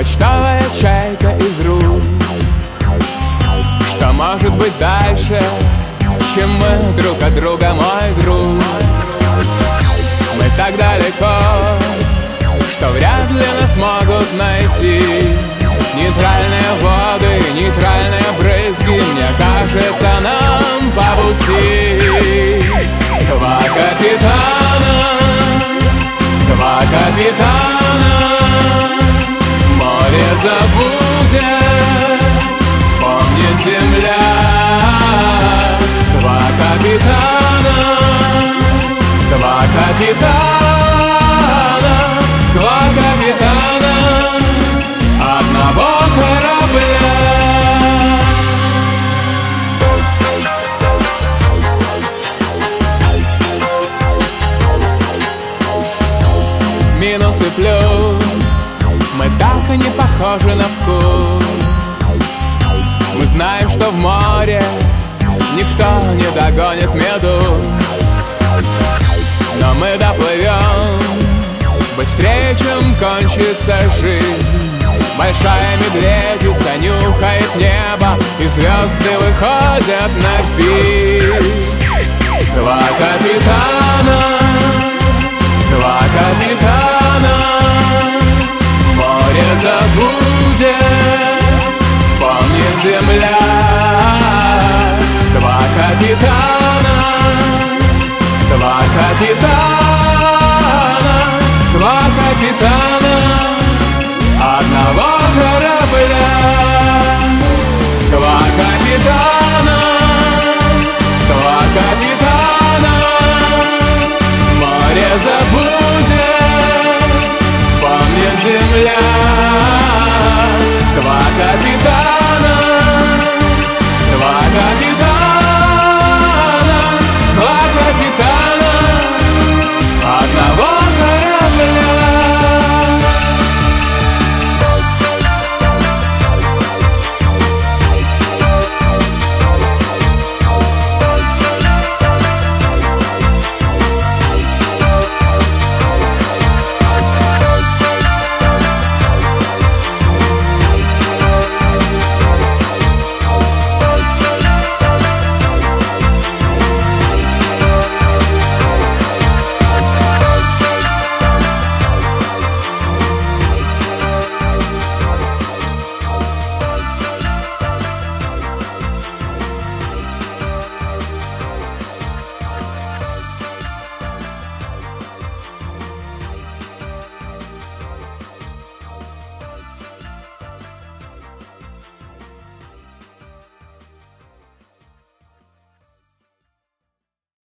почтовая чайка из рук. Что может быть дальше, чем мы друг от друга, мой друг? Мы так далеко, что вряд ли нас могут найти. Нейтральные воды, нейтральные брызги, мне кажется, нам по пути. Два капитана, два капитана, море забудет, вспомнит земля. Два капитана, два капитана, два капитана одного корабля. Минус и плюс, мы так и не похожи на вкус. Мы знаем, что в море никто не догонит медуз. Но мы доплывем быстрее, чем кончится жизнь. Большая медведица нюхает небо, и звезды выходят на бис. Два капитана, два капитана, море забудет, вспомнит земля. Два капитана, два капитана, два капитана одного корабля. Два капитана, два капитана, море забудет, вспомнит земля. Два капитана.